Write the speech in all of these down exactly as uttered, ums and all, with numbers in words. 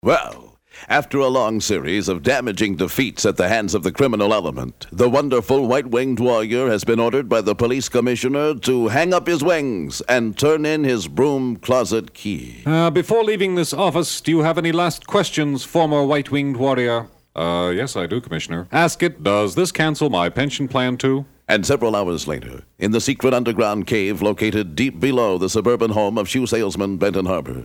Well, after a long series of damaging defeats at the hands of the criminal element, the wonderful white-winged warrior has been ordered by the police commissioner to hang up his wings and turn in his broom closet key. Uh, before leaving this office, do you have any last questions, former white-winged warrior? Uh, yes, I do, Commissioner. Ask it, does this cancel my pension plan, too? And several hours later, in the secret underground cave located deep below the suburban home of shoe salesman Benton Harbor.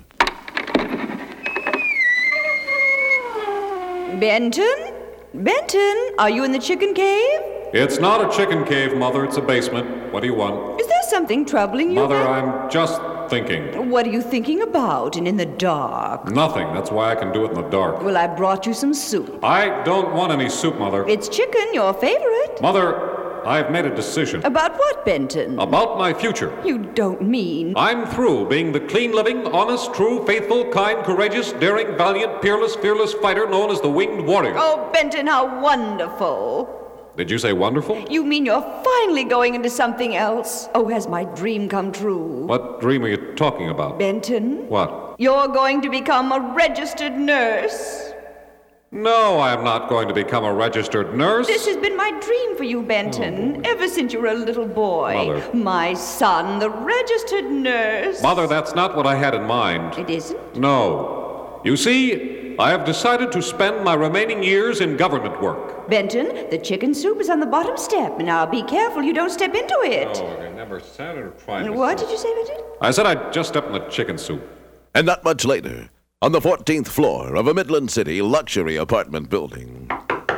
Benton? Benton, are you in the chicken cave? It's not a chicken cave, Mother. It's a basement. What do you want? Is there something troubling you? Mother, Ben- I'm just thinking. What are you thinking about and in the dark? Nothing. That's why I can do it in the dark. Well, I brought you some soup. I don't want any soup, Mother. It's chicken, your favorite. Mother, I've made a decision. About what, Benton? About my future. You don't mean... I'm through being the clean-living, honest, true, faithful, kind, courageous, daring, valiant, peerless, fearless fighter known as the Winged Warrior. Oh, Benton, how wonderful. Did you say wonderful? You mean you're finally going into something else? Oh, has my dream come true? What dream are you talking about? Benton? What? You're going to become a registered nurse. No, I'm not going to become a registered nurse. This has been my dream for you, Benton, Oh. ever since you were a little boy. Mother. My son, the registered nurse. Mother, that's not what I had in mind. It isn't? No. You see, I have decided to spend my remaining years in government work. Benton, the chicken soup is on the bottom step. Now be careful you don't step into it. Oh, I never said it or tried What did you say, Benton? I said I'd just step in the chicken soup. And not much later, on the fourteenth floor of a Midland City luxury apartment building.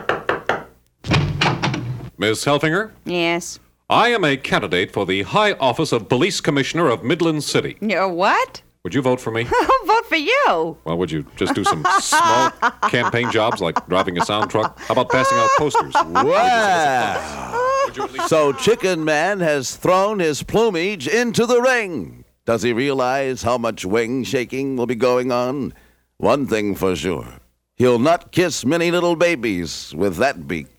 Miss Helfinger, Yes. I am a candidate for the high office of Police Commissioner of Midland City. You're what? Would you vote for me? I'll vote for you. Well, would you just do some small campaign jobs like driving a sound truck? How about passing out posters? Wow! So Chicken Man has thrown his plumage into the ring. Does he realize how much wing shaking will be going on? One thing for sure, he'll not kiss many little babies with that beak.